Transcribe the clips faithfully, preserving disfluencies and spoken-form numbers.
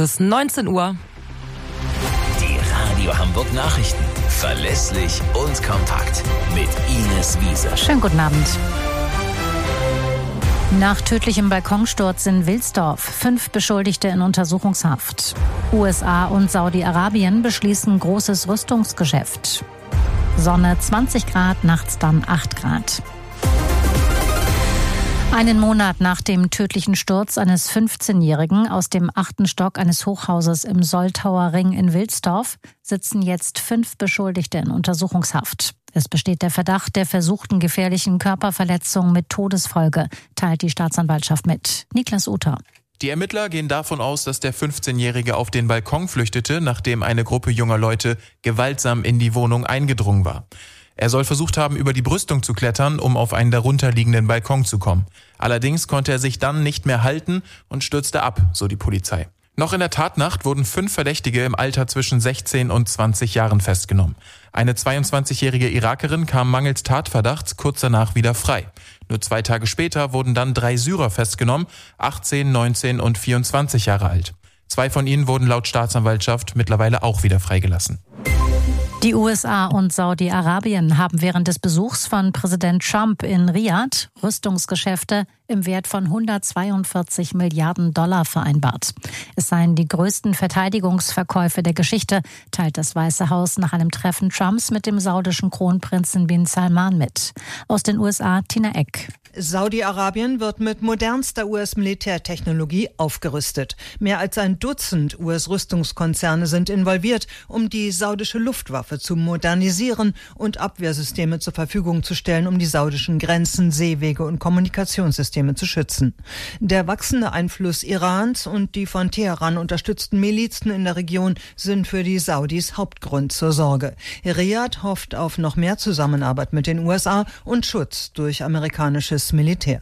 ist neunzehn Uhr. Die Radio Hamburg Nachrichten. Verlässlich und kompakt. Mit Ines Wiese. Schönen guten Abend. Nach tödlichem Balkonsturz in Wilsdorf. Fünf Beschuldigte in Untersuchungshaft. U S A und Saudi-Arabien beschließen großes Rüstungsgeschäft. Sonne zwanzig Grad, nachts dann acht Grad. Einen Monat nach dem tödlichen Sturz eines fünfzehnjährigen aus dem achten Stock eines Hochhauses im Soltauer Ring in Wilsdorf sitzen jetzt fünf Beschuldigte in Untersuchungshaft. Es besteht der Verdacht der versuchten gefährlichen Körperverletzung mit Todesfolge, teilt die Staatsanwaltschaft mit. Niklas Uter. Die Ermittler gehen davon aus, dass der fünfzehnjährige auf den Balkon flüchtete, nachdem eine Gruppe junger Leute gewaltsam in die Wohnung eingedrungen war. Er soll versucht haben, über die Brüstung zu klettern, um auf einen darunterliegenden Balkon zu kommen. Allerdings konnte er sich dann nicht mehr halten und stürzte ab, so die Polizei. Noch in der Tatnacht wurden fünf Verdächtige im Alter zwischen sechzehn und zwanzig Jahren festgenommen. Eine zweiundzwanzigjährige Irakerin kam mangels Tatverdachts kurz danach wieder frei. Nur zwei Tage später wurden dann drei Syrer festgenommen, achtzehn, neunzehn und vierundzwanzig Jahre alt. Zwei von ihnen wurden laut Staatsanwaltschaft mittlerweile auch wieder freigelassen. Die U S A und Saudi-Arabien haben während des Besuchs von Präsident Trump in Riad Rüstungsgeschäfte im Wert von hundertzweiundvierzig Milliarden Dollar vereinbart. Es seien die größten Verteidigungsverkäufe der Geschichte, teilt das Weiße Haus nach einem Treffen Trumps mit dem saudischen Kronprinzen Bin Salman mit. Aus den U S A Tina Eck. Saudi-Arabien wird mit modernster U S-Militärtechnologie aufgerüstet. Mehr als ein Dutzend U S-Rüstungskonzerne sind involviert, um die saudische Luftwaffe zu modernisieren und Abwehrsysteme zur Verfügung zu stellen, um die saudischen Grenzen, Seewege und Kommunikationssysteme zu schützen. Der wachsende Einfluss Irans und die von Teheran unterstützten Milizen in der Region sind für die Saudis Hauptgrund zur Sorge. Riad hofft auf noch mehr Zusammenarbeit mit den U S A und Schutz durch amerikanisches Militär.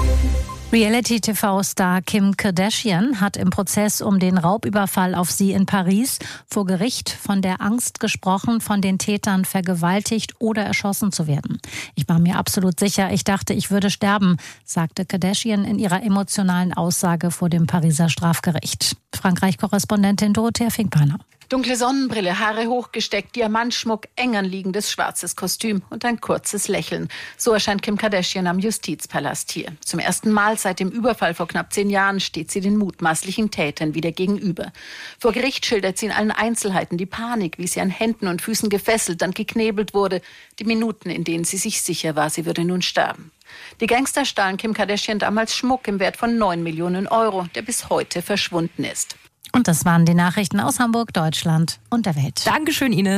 Reality-T V-Star Kim Kardashian hat im Prozess um den Raubüberfall auf sie in Paris vor Gericht von der Angst gesprochen, von den Tätern vergewaltigt oder erschossen zu werden. Ich war mir absolut sicher, ich dachte, ich würde sterben, sagte Kardashian in ihrer emotionalen Aussage vor dem Pariser Strafgericht. Frankreich-Korrespondentin Dorothea Finkbeiner. Dunkle Sonnenbrille, Haare hochgesteckt, Diamantschmuck, eng anliegendes schwarzes Kostüm und ein kurzes Lächeln. So erscheint Kim Kardashian am Justizpalast hier. Zum ersten Mal seit dem Überfall vor knapp zehn Jahren steht sie den mutmaßlichen Tätern wieder gegenüber. Vor Gericht schildert sie in allen Einzelheiten die Panik, wie sie an Händen und Füßen gefesselt, dann geknebelt wurde. Die Minuten, in denen sie sich sicher war, sie würde nun sterben. Die Gangster stahlen Kim Kardashian damals Schmuck im Wert von neun Millionen Euro, der bis heute verschwunden ist. Und das waren die Nachrichten aus Hamburg, Deutschland und der Welt. Dankeschön, Ines.